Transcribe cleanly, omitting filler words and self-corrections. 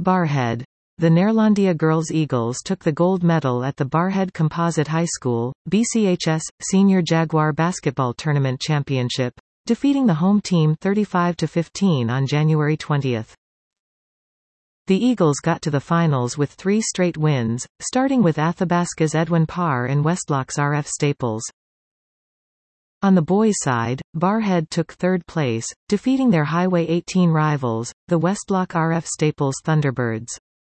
Barrhead. The Neerlandia Girls Eagles took the gold medal at the Barrhead Composite High School, BCHS, Senior Jaguar Basketball Tournament Championship, defeating the home team 35-15 on January 20. The Eagles got to the finals with 3 straight wins, starting with Athabasca's Edwin Parr and Westlock's RF Staples. On the boys' side, Barrhead took third place, defeating their Highway 18 rivals, the Westlock RF Staples Thunderbirds.